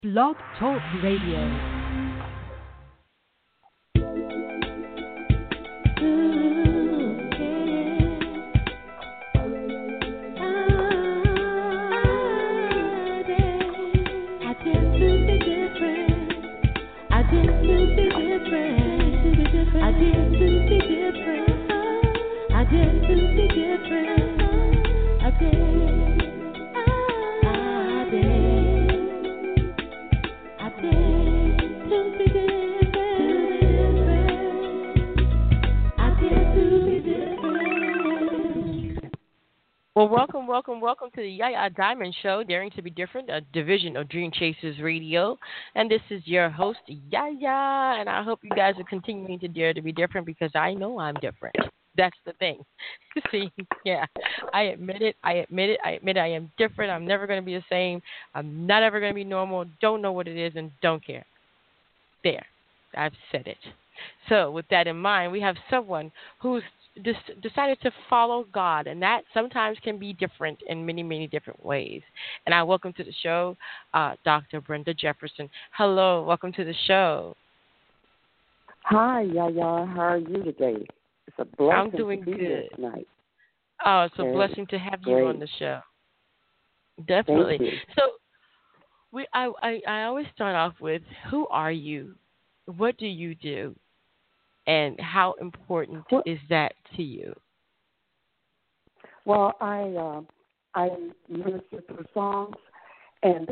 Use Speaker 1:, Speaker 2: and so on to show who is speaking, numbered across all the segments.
Speaker 1: Blog Talk Radio. Well, welcome to the Yaya Diamond Show, Daring to be Different, a division of Dream Chasers Radio. And this is your host, Yaya, and I hope you guys are continuing to dare to be different because I know I'm different. That's the thing. See, yeah, I admit it. I am different. I'm never going to be the same. I'm not ever going to be normal. Don't know what it is and don't care. There, I've said it. So with that in mind, we have someone who's decided to follow God, and that sometimes can be different in many, many different ways. And I welcome to the show Dr. Brenda Jefferson. Hello, welcome to the show.
Speaker 2: Hi, Yaya. How are you today? It's a blessing
Speaker 1: I'm doing
Speaker 2: to be
Speaker 1: good
Speaker 2: here tonight.
Speaker 1: Oh, it's a blessing to have you on the show. Definitely.
Speaker 2: Thank you.
Speaker 1: So I always start off with, who are you? What do you do? And how important is that to you?
Speaker 2: Well, I minister through songs, and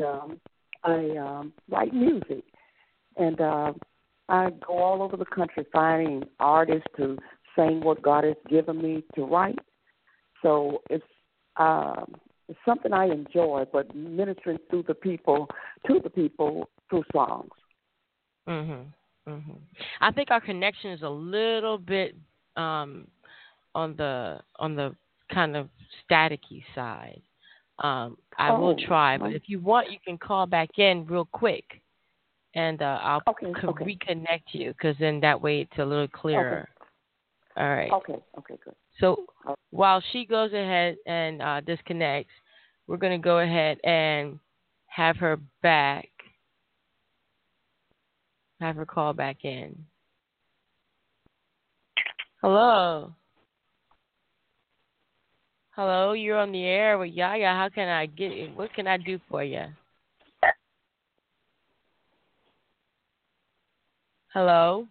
Speaker 2: I write music, and I go all over the country finding artists to sing what God has given me to write. So it's something I enjoy, but ministering to the people through songs.
Speaker 1: Mhm. Mm-hmm. I think our connection is a little bit on the kind of staticky side. I will try, but if you want, you can call back in real quick, and I'll reconnect you, because then that way it's a little clearer.
Speaker 2: Okay.
Speaker 1: All right.
Speaker 2: Okay, good.
Speaker 1: So while she goes ahead and disconnects, we're going to go ahead and have her back. Have her call back in. Hello. Hello, you're on the air with Yaya. How can I get it? What can I do for you? Hello?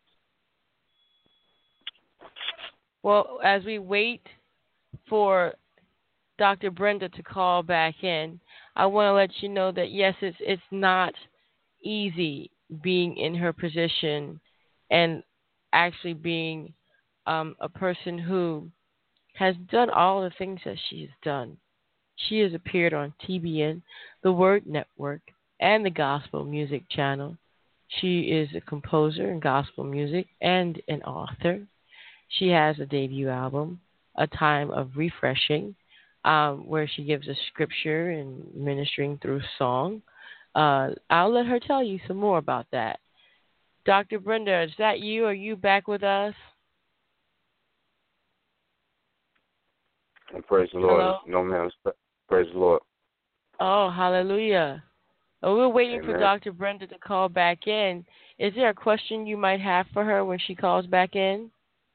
Speaker 1: Well, as we wait for Dr. Brenda to call back in, I want to let you know that, yes, it's not easy being in her position and actually being a person who has done all the things that she has done. She has appeared on TBN, the Word Network, and the Gospel Music Channel. She is a composer in gospel music and an author. She has a debut album, A Time of Refreshing, where she gives a scripture and ministering through song. I'll let her tell you some more about that. Dr. Brenda, is that you? Are you back with us?
Speaker 3: Praise the Lord.
Speaker 1: Hello?
Speaker 3: No, ma'am. Praise the Lord.
Speaker 1: Oh, hallelujah. Well, we're waiting
Speaker 3: Amen.
Speaker 1: for Dr. Brenda to call back in. Is there a question you might have for her when she calls back in?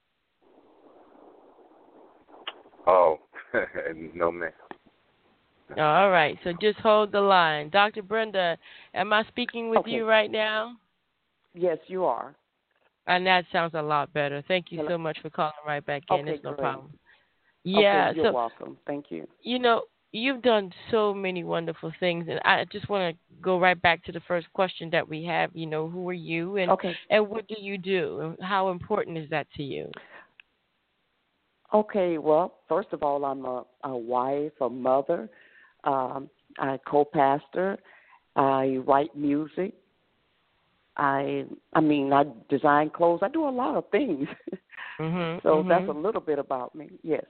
Speaker 3: Oh, no, ma'am.
Speaker 1: All right. So just hold the line. Dr. Brenda, am I speaking with you right now?
Speaker 2: Yes, you are.
Speaker 1: And that sounds a lot better. Thank you so much for calling right back in.
Speaker 2: Okay,
Speaker 1: It's no
Speaker 2: great.
Speaker 1: problem. Yeah,
Speaker 2: okay, you're welcome. Thank you.
Speaker 1: You know, you've done so many wonderful things, and I just want to go right back to the first question that we have. You know, who are you, and what do you do, and how important is that to you?
Speaker 2: Okay, well, first of all, I'm a wife, a mother. I co-pastor. I write music. I design clothes. I do a lot of things. So that's a little bit about me. Yes.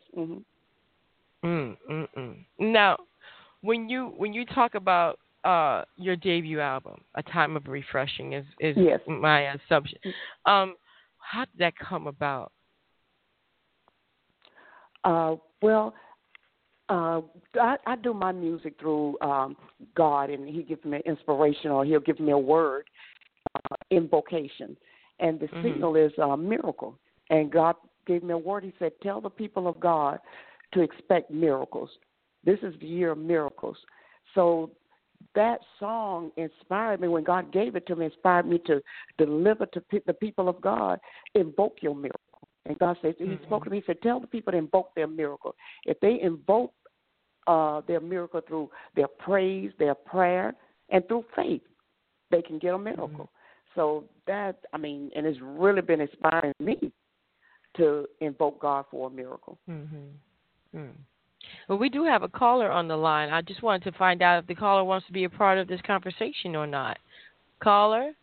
Speaker 1: Now, when you talk about your debut album, A Time of Refreshing, is
Speaker 2: yes.
Speaker 1: my assumption. How did that come about?
Speaker 2: Well, I do my music through God, and He gives me inspiration, or He'll give me a word, invocation, and the signal is miracle. And God gave me a word. He said, "Tell the people of God to expect miracles. This is the year of miracles." So that song inspired me. When God gave it to me, inspired me to deliver to the people of God, invoke your miracle. And God said, He spoke to me, He said, tell the people to invoke their miracle. If they invoke their miracle through their praise, their prayer, and through faith, they can get a miracle. So that, and it's really been inspiring me to invoke God for a miracle.
Speaker 1: Well, we do have a caller on the line. I just wanted to find out if the caller wants to be a part of this conversation or not. Caller?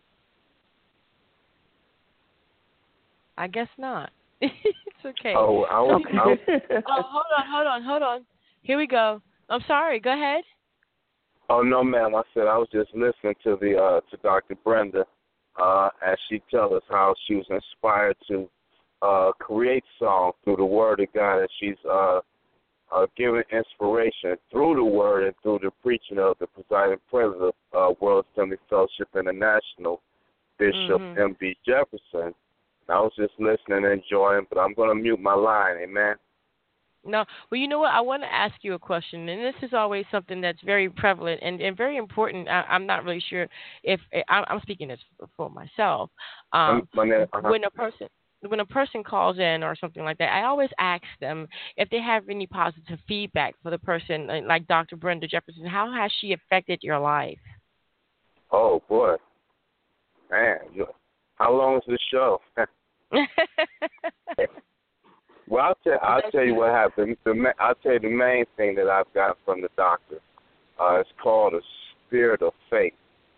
Speaker 1: I guess not. It's okay.
Speaker 3: Oh,
Speaker 1: Hold on. Here we go. I'm sorry. Go ahead.
Speaker 3: Oh no, ma'am. I said I was just listening to to Dr. Brenda as she tells us how she was inspired to create songs through the Word of God, and she's given inspiration through the Word and through the preaching of the presiding president of World Assembly Fellowship International, Bishop M.B. Jefferson. I was just listening and enjoying, but I'm going to mute my line. Amen.
Speaker 1: No. Well, you know what? I want to ask you a question, and this is always something that's very prevalent and very important. I'm not really sure if I'm speaking this for myself. When a person calls in or something like that, I always ask them if they have any positive feedback for the person, like Dr. Brenda Jefferson. How has she affected your life?
Speaker 3: Oh, boy. Man, how long is the show? Well, I'll tell you what happened. I'll tell you the main thing that I've got from the doctor. It's called a spirit of faith.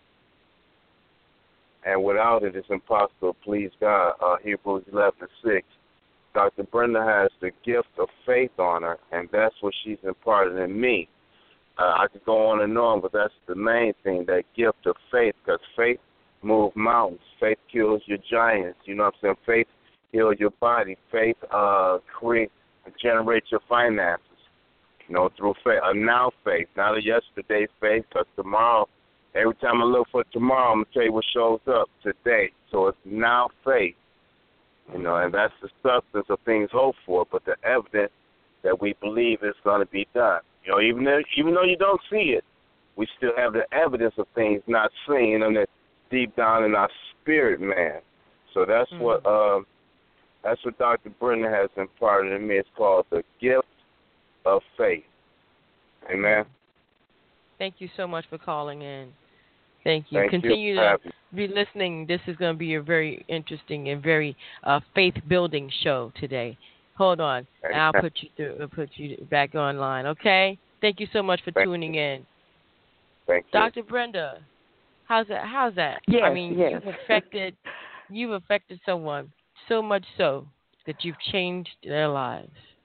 Speaker 3: And without it, it's impossible to please God. Hebrews 11:6. Dr. Brenda has the gift of faith on her, and that's what she's imparted in me. I could go on and on, but that's the main thing, that gift of faith, because faith moves mountains. Faith kills your giants. You know what I'm saying? Faith heals your body. Faith generates your finances, through faith. A now faith, not a yesterday faith, because tomorrow, every time I look for tomorrow, I'm going to tell you what shows up today. So it's now faith, and that's the substance of things hoped for, but the evidence that we believe is going to be done. Even though you don't see it, we still have the evidence of things not seen, and it's deep down in our spirit, man. So that's what Dr. Brenda has imparted in me. It's called the gift of faith. Amen.
Speaker 1: Thank you so much for calling in. Thank you.
Speaker 3: Thank
Speaker 1: Continue
Speaker 3: you.
Speaker 1: to be listening. This is going to be a very interesting and very faith-building show today. Hold on, and I'll put you back online. Okay. Thank you so much for tuning in.
Speaker 3: Thank you,
Speaker 1: Dr. Brenda. How's that?
Speaker 2: Yes,
Speaker 1: yes. You've affected someone so much so that you've changed their lives.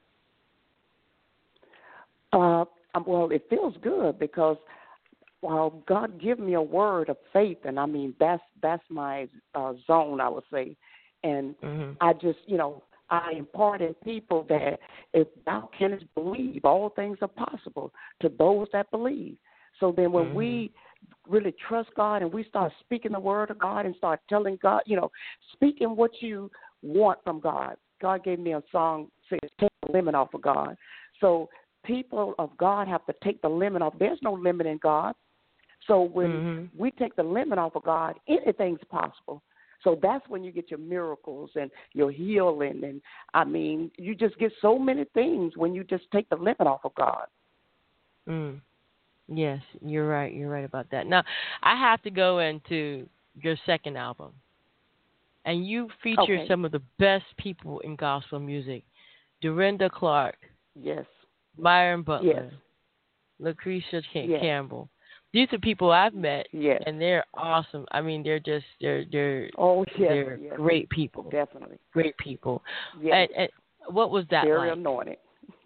Speaker 2: Well, it feels good because God give me a word of faith, and that's my zone, I would say, and I just I impart in people that if thou canst believe, all things are possible to those that believe. So then when we really trust God and we start speaking the word of God and start telling God, speaking what you want from God. God gave me a song says, take the limit off of God. So people of God have to take the limit off. There's no limit in God. So when we take the limit off of God, anything's possible. So that's when you get your miracles and your healing. And, you just get so many things when you just take the limit off of God.
Speaker 1: Yes, you're right. You're right about that. Now, I have to go into your second album. And you feature some of the best people in gospel music. Dorinda Clark.
Speaker 2: Yes.
Speaker 1: Myron Butler.
Speaker 2: Yes.
Speaker 1: Lucretia Campbell. These are people I've met, and they're awesome. They're great people.
Speaker 2: Definitely.
Speaker 1: Great people.
Speaker 2: Yes.
Speaker 1: And what was that
Speaker 2: Very
Speaker 1: like?
Speaker 2: anointed.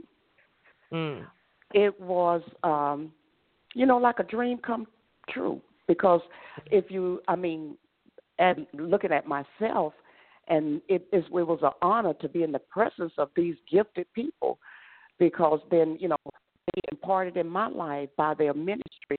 Speaker 2: It was, like a dream come true. Because and looking at myself, and it was an honor to be in the presence of these gifted people, because then, they imparted in my life by their ministry.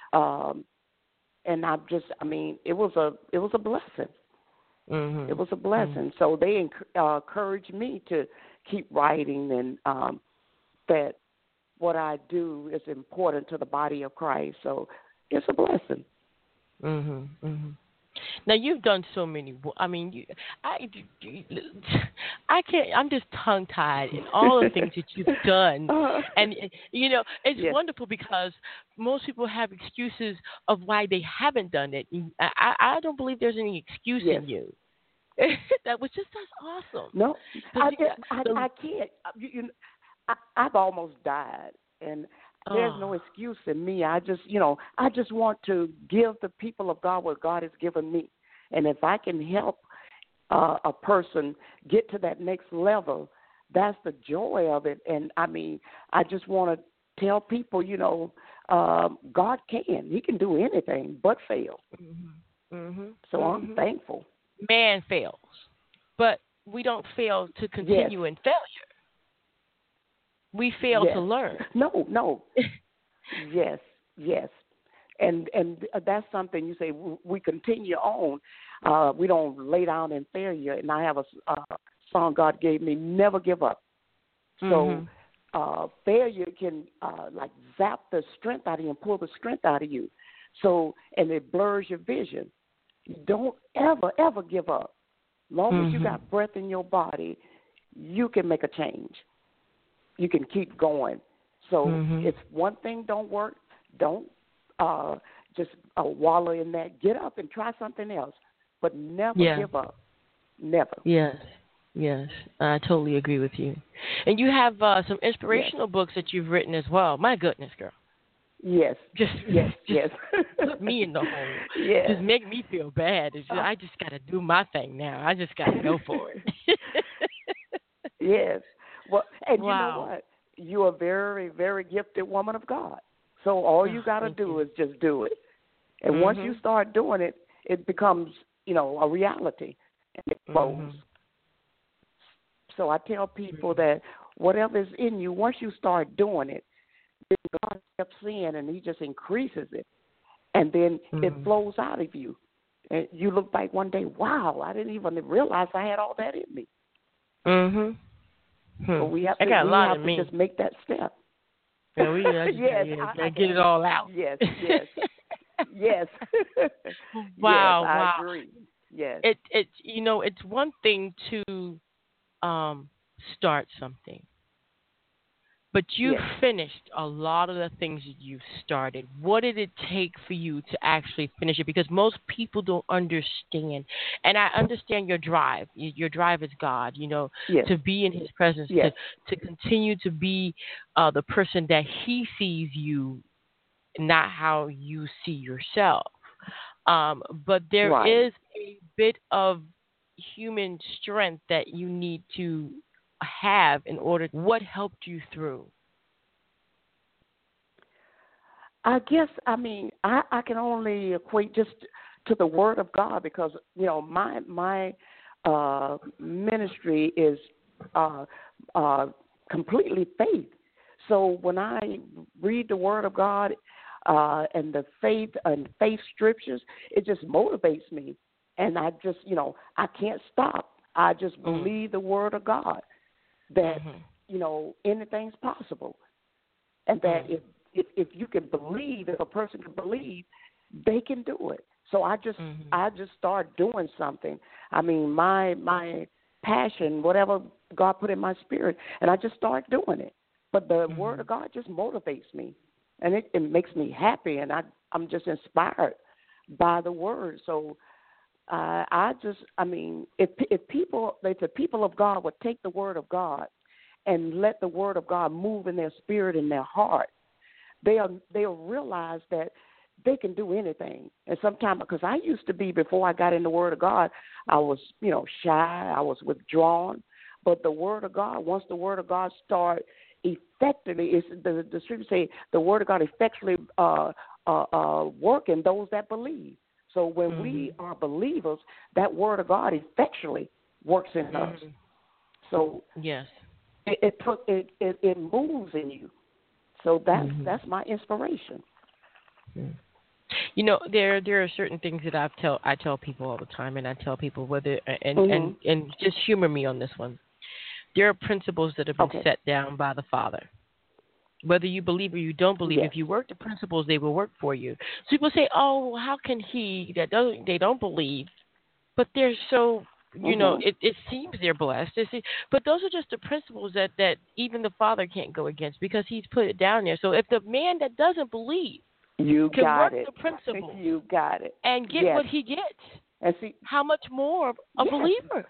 Speaker 2: And it was a blessing.
Speaker 1: Mm-hmm.
Speaker 2: It was a blessing. Mm-hmm. So they encouraged me to keep writing, and that what I do is important to the body of Christ. So it's a blessing.
Speaker 1: Mm-hmm. Mm-hmm. Now you've done so many. I mean, I can't. I'm just tongue tied in all the things that you've done, and it's wonderful because most people have excuses of why they haven't done it. I don't believe there's any excuse in you. That's awesome.
Speaker 2: No, I can't. I've almost died, and there's no excuse in me. I just want to give the people of God what God has given me. And if I can help a person get to that next level, that's the joy of it. And, I just want to tell people, God can. He can do anything but fail.
Speaker 1: Mm-hmm. Mm-hmm.
Speaker 2: So I'm thankful.
Speaker 1: Man fails, but we don't fail to continue in failure. We fail to learn.
Speaker 2: No. Yes. And that's something you say we continue on. We don't lay down in failure. And I have a song God gave me, never give up. So failure can zap the strength out of you and pull the strength out of you. So, and it blurs your vision. You don't ever give up. As long as you got breath in your body, you can make a change. You can keep going. So if one thing don't work, don't just wallow in that. Get up and try something else, but never give up. Never.
Speaker 1: Yes, I totally agree with you. And you have some inspirational books that you've written as well. My goodness, girl.
Speaker 2: Yes. Just
Speaker 1: put me in the hole.
Speaker 2: Yes.
Speaker 1: Just make me feel bad. I just got to do my thing now. I just got to go for it.
Speaker 2: Yes. Well, and you know what? You're a very, very gifted woman of God. So all you got to do is just do it. And once you start doing it, it becomes, a reality. And it flows. So I tell people that whatever is in you, once you start doing it, then God steps in and he just increases it. And then it flows out of you. And you look back one day, wow, I didn't even realize I had all that in me. So we have to just make that step.
Speaker 1: Yeah, get it all out.
Speaker 2: Yes. Yes.
Speaker 1: Wow.
Speaker 2: I agree. Yes.
Speaker 1: It's one thing to start something, but you finished a lot of the things that you've started. What did it take for you to actually finish it? Because most people don't understand, and I understand your drive. Your drive is God, to be in his presence, to continue to be the person that he sees you, not how you see yourself. But there is a bit of human strength that you need to have in order. What helped you through?
Speaker 2: I guess, I can only equate just to the Word of God because, my ministry is completely faith. So when I read the Word of God and the faith scriptures, it just motivates me. And I just, I can't stop. I just believe the Word of God that, anything's possible. And that if you can believe, if a person can believe, they can do it. So I just start doing something. My passion, whatever God put in my spirit, and I just start doing it. But the Word of God just motivates me, and it makes me happy, and I'm just inspired by the Word. So if the people of God would take the Word of God and let the Word of God move in their spirit and their heart, they'll realize that they can do anything. And sometimes, because I used to be, before I got in the Word of God, I was, shy, I was withdrawn. But the Word of God, once the Word of God started effectively, the scripture say the Word of God effectually working those that believe. So when we are believers, that Word of God effectually works in us. So
Speaker 1: yes,
Speaker 2: it moves in you. So that's my inspiration.
Speaker 1: Mm. You know, there are certain things that I tell people all the time, and I tell people whether and just humor me on this one. There are principles that have been set down by the Father. Whether you believe or you don't believe, if you work the principles, they will work for you. So people say, "Oh, how can they don't believe, but they're so." It seems they're blessed. But those are just the principles that even the Father can't go against because He's put it down there. So if the man that doesn't believe can work the principles,
Speaker 2: you got it,
Speaker 1: and get what he gets,
Speaker 2: and see
Speaker 1: how much more a believer?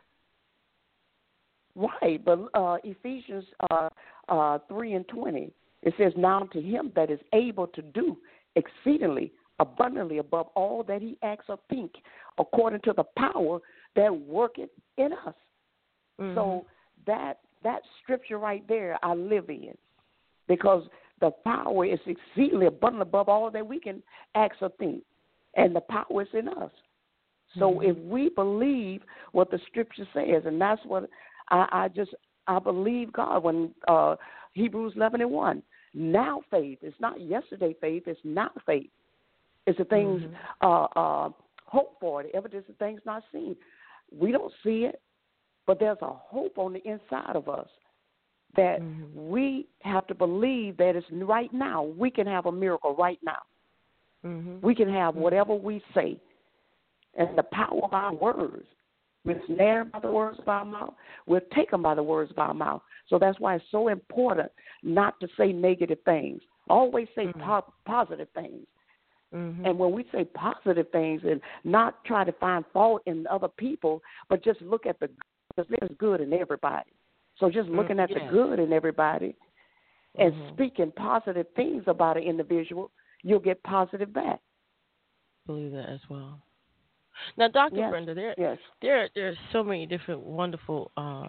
Speaker 2: Right, but Ephesians 3:20, it says, "Now to him that is able to do exceedingly abundantly above all that he asks or think, according to the power that worketh in us." Mm-hmm. So that scripture right there, I live in, because the power is exceedingly abundant above all that we can ask or think, and the power is in us. So if we believe what the scripture says, and that's what I believe God when Hebrews 11:1. Now faith. It's not yesterday faith. It's now faith. It's the things hope for, the evidence of things not seen. We don't see it, but there's a hope on the inside of us that we have to believe that it's right now. We can have a miracle right now. We can have whatever we say, and the power of our words. We're snared by the words of our mouth. We're taken by the words of our mouth. So that's why it's so important not to say negative things. Always say positive things. And when we say positive things and not try to find fault in other people, but just look at the good, because there's good in everybody. So just looking at the good in everybody and speaking positive things about an individual, you'll get positive back.
Speaker 1: Believe that as well. Now, Dr. Brenda, there are so many different wonderful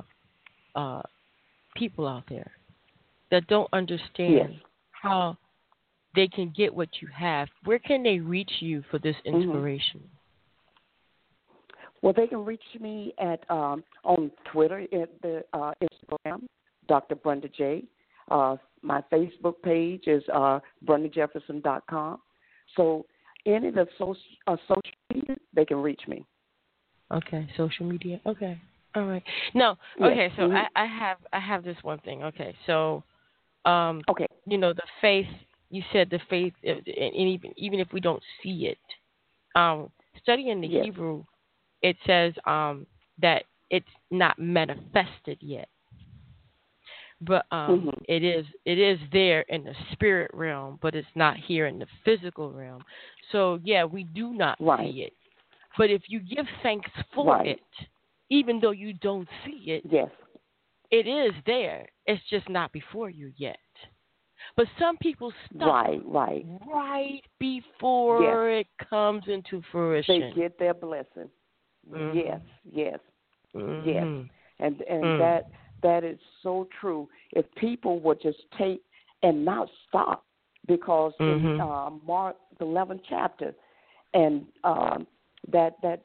Speaker 1: people out there that don't understand how they can get what you have. Where can they reach you for this inspiration?
Speaker 2: Well, they can reach me at on Twitter, at the Instagram, Dr. Brenda J. My Facebook page is BrendaJefferson.com. So any of the social media, they can reach me.
Speaker 1: Okay, social media. Okay, all right. Now, okay, so I have this one thing. Okay, so you know, the faith. You said the faith, and even if we don't see it, studying the Hebrew, it says that it's not manifested yet, but it is there in the spirit realm, but it's not here in the physical realm. So we do not see it, but if you give thanks for it, even though you don't see it, it is there. It's just not before you yet. But some people stop right before it comes into fruition.
Speaker 2: They get their blessing. Yes. And that is so true. If people would just take and not stop, because in Mark the 11th chapter and that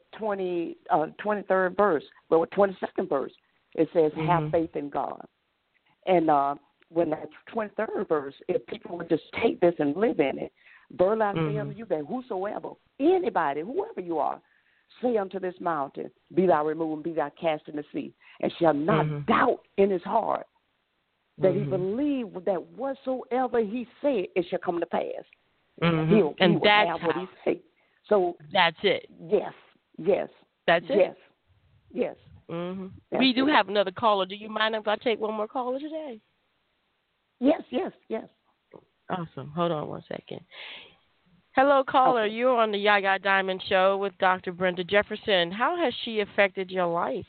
Speaker 2: 23rd verse, well, 22nd verse, it says, "Have faith in God." And when that 23rd verse, if people would just take this and live in it, verily I say unto you that whosoever, anybody, whoever you are, say unto this mountain, be thou removed and be thou cast in the sea, and shall not doubt in his heart that he believe that whatsoever he said, it shall come to pass. He will have what he said. So
Speaker 1: that's it.
Speaker 2: Yes.
Speaker 1: That's it.
Speaker 2: Yes.
Speaker 1: We do have another caller. Do you mind if I take one more caller today?
Speaker 2: Yes.
Speaker 1: Awesome. Hold on one second. Hello, caller. Okay. You're on the Yaya Diamond Show with Dr. Brenda Jefferson. How has she affected your life?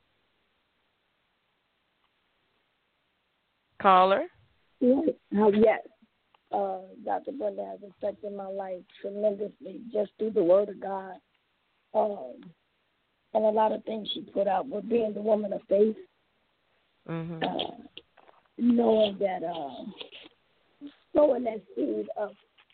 Speaker 1: Caller?
Speaker 4: Yes. Dr. Brenda has affected my life tremendously just through the Word of God. And a lot of things she put out with being the woman of faith. Knowing that sowing that seed of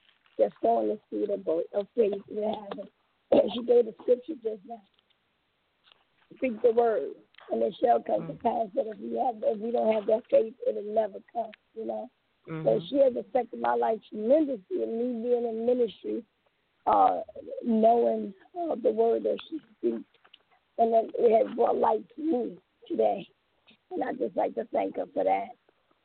Speaker 4: faith we have. And she gave the scripture just now. Speak the word, and it shall come to pass. That if we don't have that faith, it'll never come. You know. So she has affected my life tremendously, and me being in ministry, knowing the word that she speaks, and then it has brought light to me today. And I just like to thank her for that.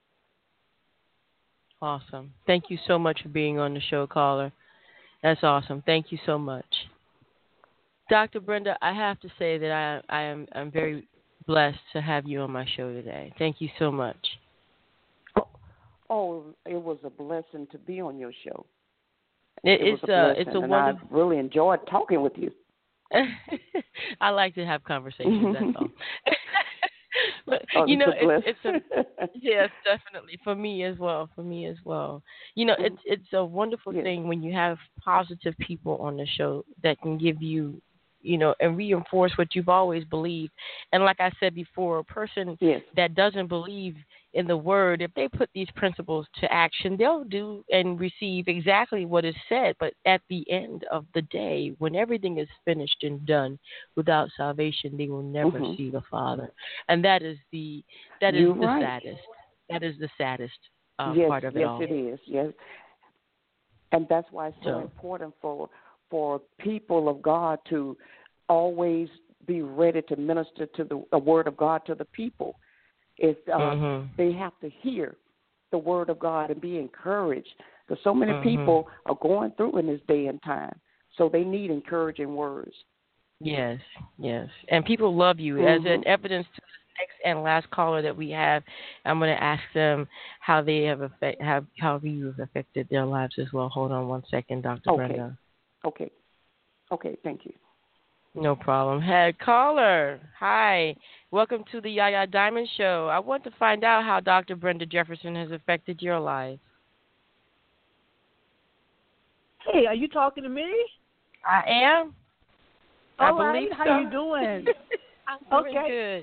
Speaker 1: Awesome. Thank you so much for being on the show, caller. That's awesome. Thank you so much. Dr. Brenda, I have to say that I'm very blessed to have you on my show today. Thank you so much.
Speaker 2: Oh, it was a blessing to be on your show.
Speaker 1: It's a
Speaker 2: and I really enjoyed talking with you.
Speaker 1: I like to have conversations. That's all. But it's a yes, definitely for me as well. It's a wonderful thing when you have positive people on the show that can give you, and reinforce what you've always believed. And like I said before, a person that doesn't believe in the word, if they put these principles to action, they'll do and receive exactly what is said. But at the end of the day, when everything is finished and done, without salvation, they will never see the Father. And that is the saddest. That is the saddest part of it all.
Speaker 2: Yes, it is. Yes, and that's why it's so important for people of God to always be ready to minister to the word of God to the people. They have to hear the word of God and be encouraged, because so many people are going through in this day and time, so they need encouraging words.
Speaker 1: Yes, and people love you. As an evidence to the next and last caller that we have, I'm going to ask them how they have how you've affected their lives as well. Hold on one second, Dr. Brenda.
Speaker 2: Okay, thank you.
Speaker 1: No problem. Hey, caller. Hi. Welcome to the Yaya Diamond Show. I want to find out how Dr. Brenda Jefferson has affected your life.
Speaker 5: Hey, are you talking to me?
Speaker 1: I am.
Speaker 5: All right. How you doing?
Speaker 1: I'm doing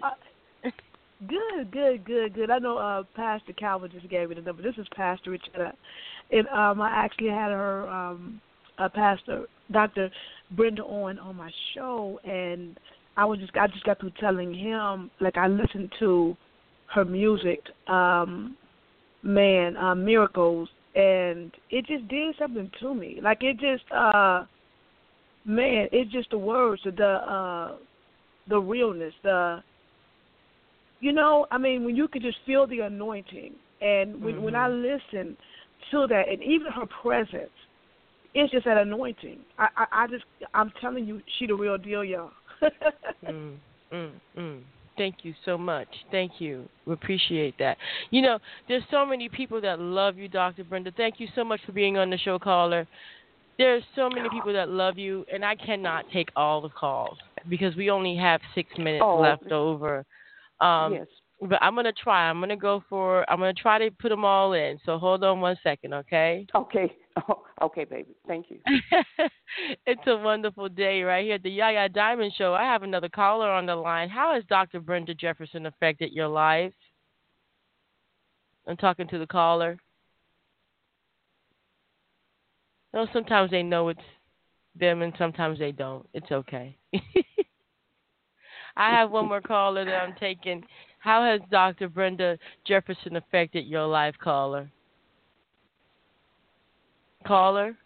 Speaker 5: good. Good. I know Pastor Calvin just gave me the number. This is Pastor Richard. And I actually had her, Pastor Dr. Brenda on my show, and I just got through telling him, like, I listened to her music, Miracles, and it just did something to me. Like, it just it's just the words, the realness, when you could just feel the anointing, and when I listen to that, and even her presence, it's just that anointing. I'm telling you, she the real deal, y'all.
Speaker 1: Thank you so much. Thank you. We appreciate that. There's so many people that love you, Dr. Brenda. Thank you so much for being on the show, caller. There's so many people that love you, and I cannot take all the calls because we only have 6 minutes left over.
Speaker 2: Yes.
Speaker 1: But I'm going to try. I'm going to try to put them all in. So hold on one second, okay?
Speaker 2: Okay. Okay, baby. Thank you.
Speaker 1: It's a wonderful day right here at the Yaya Diamond Show. I have another caller on the line. How has Dr. Brenda Jefferson affected your life? I'm talking to the caller. Sometimes they know it's them and sometimes they don't. It's okay. I have one more caller that I'm taking. How has Dr. Brenda Jefferson affected your life, caller? Caller?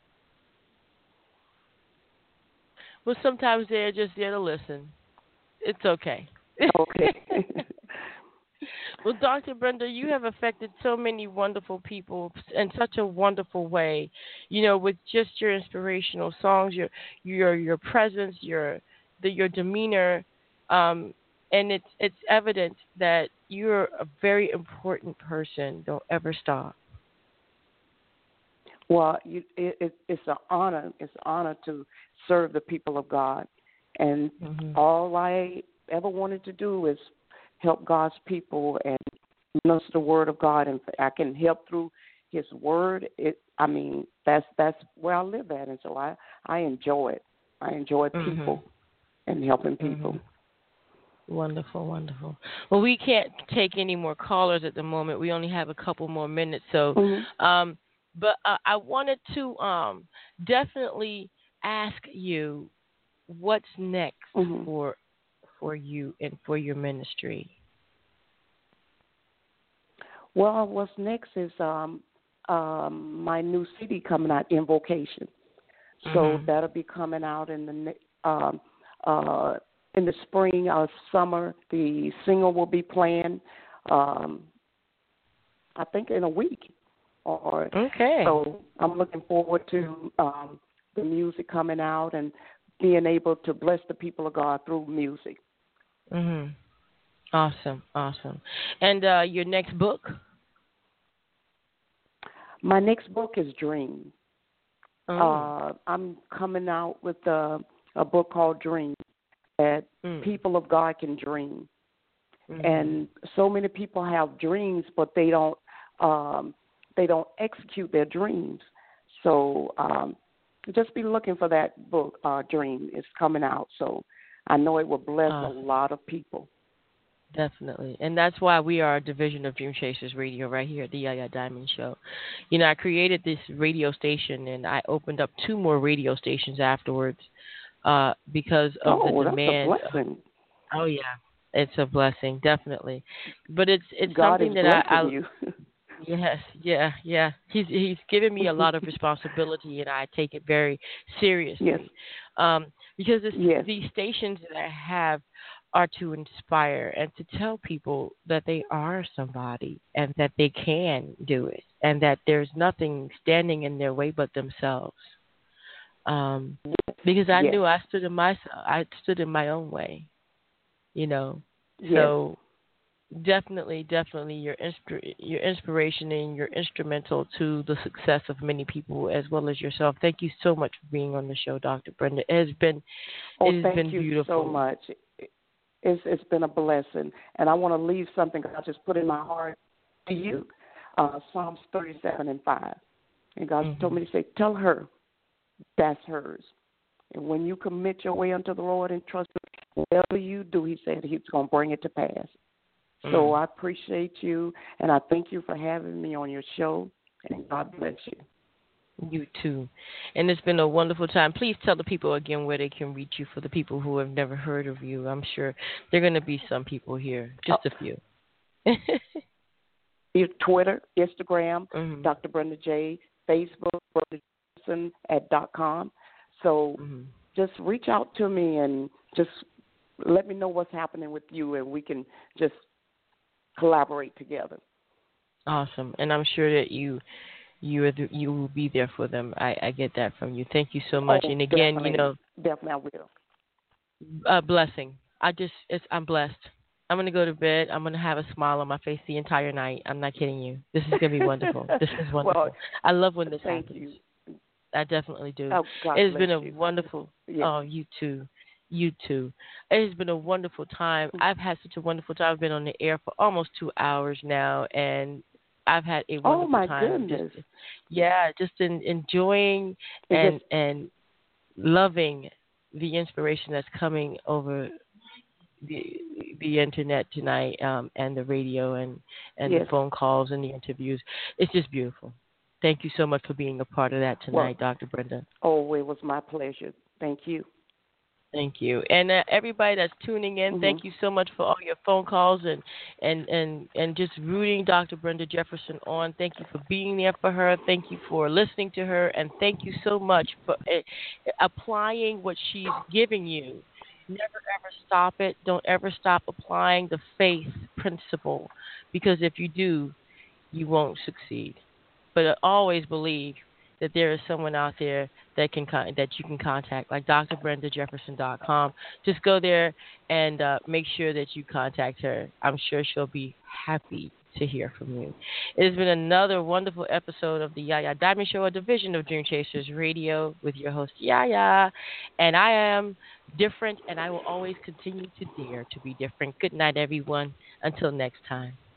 Speaker 1: Well, sometimes they're just there to listen. It's okay.
Speaker 2: Okay.
Speaker 1: Well, Dr. Brenda, you have affected so many wonderful people in such a wonderful way, with just your inspirational songs, your presence, your demeanor, and it's evident that you're a very important person. Don't ever stop.
Speaker 2: Well, it's an honor. It's an honor to serve the people of God, and all I ever wanted to do is help God's people and minister the word of God, and I can help through His word. That's where I live at, and so I enjoy it. I enjoy people and helping people.
Speaker 1: Wonderful, wonderful. Well, we can't take any more callers at the moment. We only have a couple more minutes, so. But I wanted to definitely ask you what's next for you and for your ministry.
Speaker 2: Well, what's next is my new CD coming out, Invocation. So that'll be coming out in the spring or summer. The single will be playing, I think, in a week.
Speaker 1: Okay.
Speaker 2: So I'm looking forward to the music coming out and being able to bless the people of God through music.
Speaker 1: Awesome. And your next book?
Speaker 2: My next book is Dream.
Speaker 1: Oh.
Speaker 2: I'm coming out with a book called Dream, that people of God can dream. And so many people have dreams, but they don't execute their dreams. So just be looking for that book, Dream. It's coming out. So I know it will bless a lot of people.
Speaker 1: Definitely. And that's why we are a division of Dream Chasers Radio right here at the Yaya Diamond Show. You know, I created this radio station, and I opened up 2 more radio stations afterwards because of the demand.
Speaker 2: That's a blessing.
Speaker 1: Oh, yeah. It's a blessing, definitely. But it's
Speaker 2: God
Speaker 1: something
Speaker 2: is
Speaker 1: that I
Speaker 2: you.
Speaker 1: Yes, yeah. He's given me a lot of responsibility, and I take it very seriously.
Speaker 2: Yes.
Speaker 1: Because these stations that I have are to inspire and to tell people that they are somebody and that they can do it and that there's nothing standing in their way but themselves. Because I knew I stood in my own way, you know.
Speaker 2: Yes.
Speaker 1: So definitely your inspiration, and you're instrumental to the success of many people as well as yourself. Thank you so much for being on the show, Dr. Brenda. It has been
Speaker 2: thank you
Speaker 1: beautiful.
Speaker 2: so much. It's been a blessing, and I want to leave something God just put in my heart to you. Psalms 37:5, and God told me to say, tell her that's hers. And when you commit your way unto the Lord and trust Him, whatever you do, He said He's going to bring it to pass. So I appreciate you, and I thank you for having me on your show, and God bless you.
Speaker 1: You too. And it's been a wonderful time. Please tell the people again where they can reach you for the people who have never heard of you. I'm sure there are going to be some people here, just a few.
Speaker 2: Twitter, Instagram, Dr. Brenda J, Facebook, BrendaJohnson@.com. So just reach out to me and just let me know what's happening with you, and we can just collaborate together.
Speaker 1: Awesome. And I'm sure that you will be there for them. I get that from you. Thank you so much. And again,
Speaker 2: definitely I will.
Speaker 1: Blessing. I'm blessed. I'm going to go to bed. I'm going to have a smile on my face the entire night. I'm not kidding you. This is going to be wonderful. This is wonderful. Well, I love when this happens.
Speaker 2: You.
Speaker 1: I definitely do.
Speaker 2: Oh, God
Speaker 1: it has
Speaker 2: bless
Speaker 1: been a
Speaker 2: you.
Speaker 1: wonderful.
Speaker 2: Yeah.
Speaker 1: Oh, you too. You too. It has been a wonderful time. I've had such a wonderful time. I've been on the air for almost 2 hours now, and I've had a wonderful
Speaker 2: time. Oh, my
Speaker 1: time.
Speaker 2: goodness.
Speaker 1: Just enjoying and loving the inspiration that's coming over the internet tonight, and the radio and the phone calls and the interviews. It's just beautiful. Thank you so much for being a part of that tonight, Dr. Brenda.
Speaker 2: Oh, it was my pleasure. Thank you.
Speaker 1: Thank you. And everybody that's tuning in, thank you so much for all your phone calls and just rooting Dr. Brenda Jefferson on. Thank you for being there for her. Thank you for listening to her. And thank you so much for applying what she's giving you. Never, ever stop it. Don't ever stop applying the faith principle, because if you do, you won't succeed. But always believe that there is someone out there that you can contact, like drbrendaJefferson.com. Just go there and make sure that you contact her. I'm sure she'll be happy to hear from you. It has been another wonderful episode of the Yaya Diamond Show, a division of Dream Chasers Radio, with your host Yaya. And I am different, and I will always continue to dare to be different. Good night, everyone. Until next time.